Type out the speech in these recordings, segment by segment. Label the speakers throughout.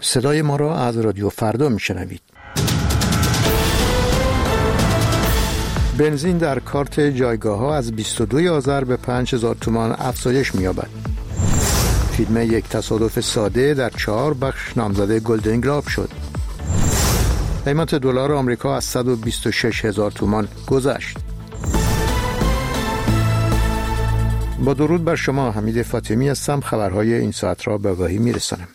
Speaker 1: صدای ما را از رادیو فردا میشنوید. بنزین در کارت جایگاه ها از 22 آذر به 5000 تومان افزایش می‌یابد. فیلم یک تصادف ساده در 4 بخش نامزد گلدن گلوب شد. قیمت دلار آمریکا از 126,000 تومان گذشت. با درود بر شما، حمید فاطمی هستم. خبرهای این ساعت را به آگاهی میرسانم.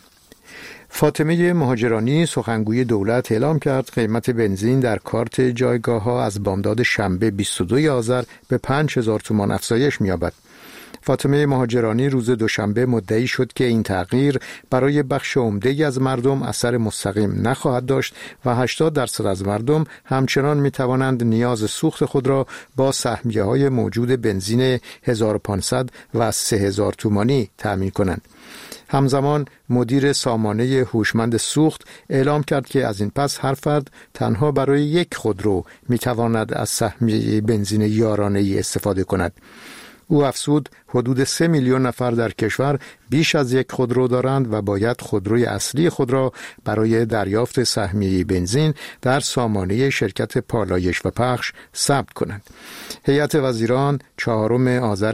Speaker 1: فاطمه مهاجرانی سخنگوی دولت اعلام کرد قیمت بنزین در کارت جایگاه ها از بامداد شنبه 22 آذر به 5000 تومان افزایش می‌یابد. فاطمه مهاجرانی روز دوشنبه مدعی شد که این تغییر برای بخش عمده‌ای از مردم اثر مستقیم نخواهد داشت و 80% از مردم همچنان می‌توانند نیاز سوخت خود را با سهمیه‌های موجود بنزین 1500 و 3000 تومانی تأمین کنند. همزمان مدیر سامانه هوشمند سوخت اعلام کرد که از این پس هر فرد تنها برای یک خودرو می‌تواند از سهمیه بنزین یارانه‌ای استفاده کند. او افزود حدود 3 میلیون نفر در کشور بیش از یک خودرو دارند و باید خودروی اصلی خود را برای دریافت سهمیه بنزین در سامانه شرکت پالایش و پخش ثبت کنند. هیئت وزیران 4 آذر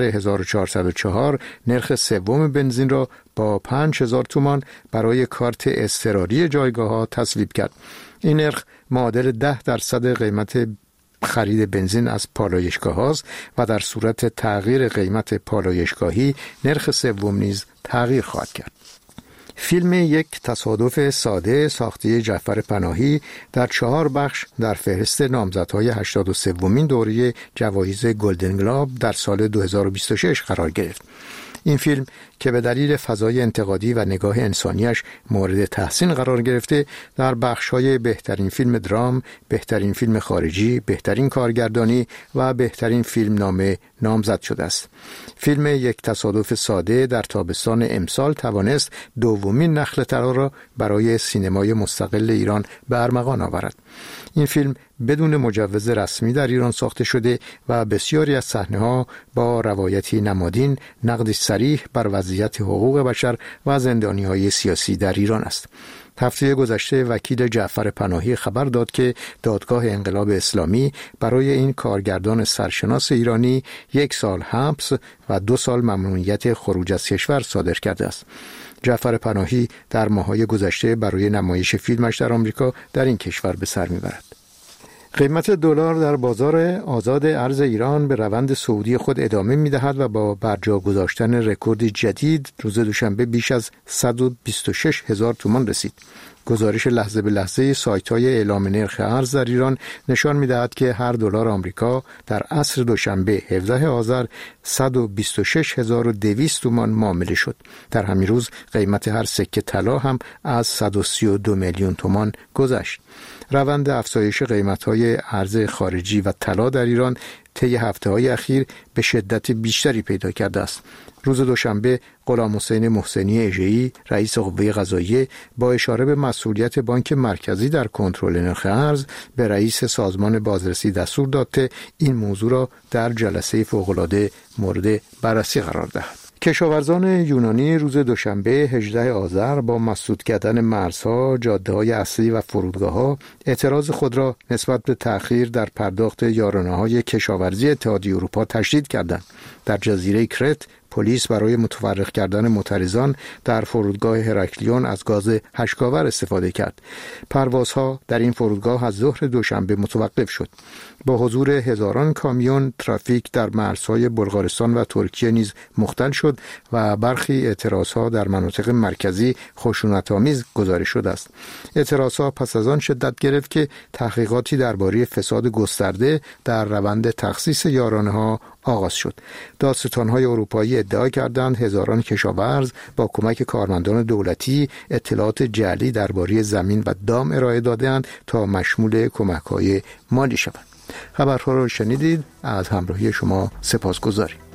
Speaker 1: 1404 نرخ سوم بنزین را با 5000 تومان برای کارت اضطراری جایگاه‌ها تصویب کرد. این نرخ معادل 10% قیمت خرید بنزین از پالایشگاه هاست و در صورت تغییر قیمت پالایشگاهی نرخ سوم نیز تغییر خواهد کرد. فیلم یک تصادف ساده ساخته جعفر پناهی در 4 بخش در فهرست نامزدهای 83مین دوره جوایز گلدن گلوب در سال 2026 قرار گرفت. این فیلم که به دلیل فضای انتقادی و نگاه انسانیش مورد تحسین قرار گرفته، در بخش‌های بهترین فیلم درام، بهترین فیلم خارجی، بهترین کارگردانی و بهترین فیلم نامه نامزد شده است. فیلم یک تصادف ساده در تابستان امسال توانست دومین نخل طلا را برای سینمای مستقل ایران به ارمغان آورد. این فیلم بدون مجوز رسمی در ایران ساخته شده و بسیاری از صحنه‌ها با روایتی نمادین نقدی صریح بر وضعیت حقوق بشر و زندانی‌های سیاسی در ایران است. هفته گذشته وکیل جعفر پناهی خبر داد که دادگاه انقلاب اسلامی برای این کارگردان سرشناس ایرانی 1 سال حبس و 2 سال ممنوعیت خروج از کشور صادر کرده است. جعفر پناهی در ماه‌های گذشته برای نمایش فیلمش در آمریکا در این کشور به سر می‌برد. قیمت دلار در بازار آزاد ارز ایران به روند صعودی خود ادامه می‌دهد و با برجا گذاشتن رکورد جدید روز دوشنبه بیش از 126,000 تومان رسید. گزارش لحظه به لحظه سایت‌های اعلام نرخ ارز در ایران نشان می‌دهد که هر دلار آمریکا در عصر دوشنبه 17 آذر 126,200 تومان معامله شد. در همین روز قیمت هر سکه طلا هم از 132 میلیون تومان گذشت. روند افزایش قیمت‌های ارز خارجی و طلا در ایران طی هفته‌های اخیر به شدت بیشتری پیدا کرده است. روز دوشنبه غلامحسین محسنی اژه‌ای رئیس قوه قضاییه با اشاره به مسئولیت بانک مرکزی در کنترل نرخ ارز به رئیس سازمان بازرسی دستور داد که این موضوع را در جلسه فوق‌العاده مورد بررسی قرار دهد. کشاورزان یونانی روز دوشنبه 18 آذر با مسدود کردن مرزها، جاده‌های اصلی و فرودگاه‌ها اعتراض خود را نسبت به تأخیر در پرداخت یارانه‌های کشاورزی اتحادیه اروپا تشدید کردند. در جزیره کرت پلیس برای متفرق کردن معترضان در فرودگاه هراکلیون از گاز هشکاور استفاده کرد. پروازها در این فرودگاه از ظهر دوشنبه متوقف شد. با حضور هزاران کامیون ترافیک در مرزهای بلغارستان و ترکیه نیز مختل شد و برخی اعتراضها در مناطق مرکزی خشونت‌آمیز گزارش شده است. اعتراضها پس از آن شدت گرفت که تحقیقاتی درباره فساد گسترده در روند تخصیص یارانه‌ها آغاز شد. دادستان‌های اروپایی ادعا کردند هزاران کشاورز با کمک کارمندان دولتی اطلاعات جعلی درباره زمین و دام ارائه دادند تا مشمول کمک‌های مالی شوند. خبرها را شنیدید. از همراهی شما سپاسگزاریم.